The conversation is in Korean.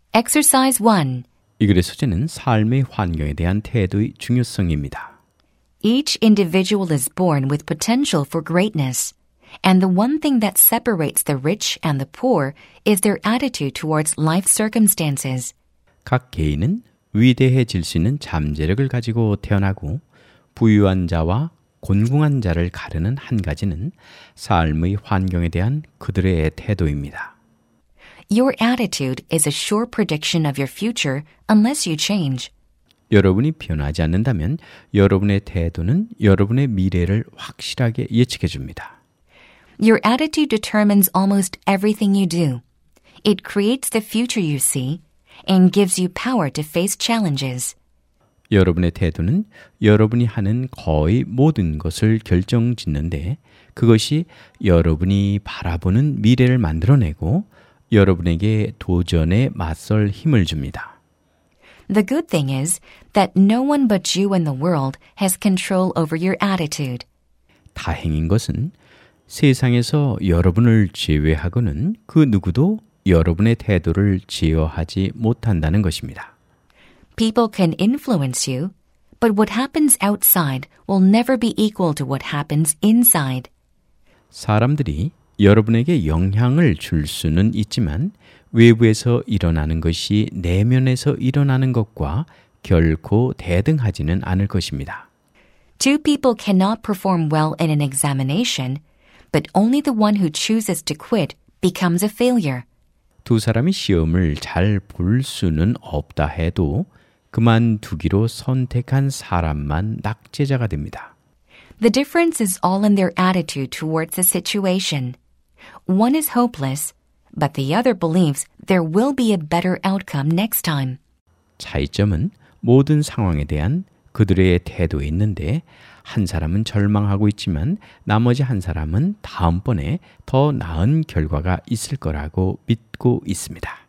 Exercise 1. 이 글의 소재는 삶의 환경에 대한 태도의 중요성입니다. Each individual is born with potential for greatness, and the one thing that separates the rich and the poor is their attitude towards life circumstances. 각 개인은 위대해질 수 있는 잠재력을 가지고 태어나고 부유한 자와 곤궁한 자를 가르는 한 가지는 삶의 환경에 대한 그들의 태도입니다. Your attitude is a sure prediction of your future unless you change. 여러분이 변하지 않는다면 여러분의 태도는 여러분의 미래를 확실하게 예측해 줍니다. Your attitude determines almost everything you do. It creates the future you see and gives you power to face challenges. 여러분의 태도는 여러분이 하는 거의 모든 것을 결정짓는데 그것이 여러분이 바라보는 미래를 만들어내고 여러분에게 도전에 맞설 힘을 줍니다. The good thing is that no one but you in the world has control over your attitude. 다행인 것은 세상에서 여러분을 제외하고는 그 누구도 여러분의 태도를 제어하지 못한다는 것입니다. People can influence you, but what happens outside will never be equal to what happens inside. 사람들이 여러분에게 영향을 줄 수는 있지만 외부에서 일어나는 것이 내면에서 일어나는 것과 결코 대등하지는 않을 것입니다. Two people cannot perform well in an examination, but only the one who chooses to quit becomes a failure. 두 사람이 시험을 잘 볼 수는 없다 해도 그만두기로 선택한 사람만 낙제자가 됩니다. The difference is all in their attitude towards the situation. One is hopeless, but the other believes there will be a better outcome next time. 차이점은 모든 상황에 대한 그들의 태도에 있는데 한 사람은 절망하고 있지만 나머지 한 사람은 다음번에 더 나은 결과가 있을 거라고 믿고 있습니다.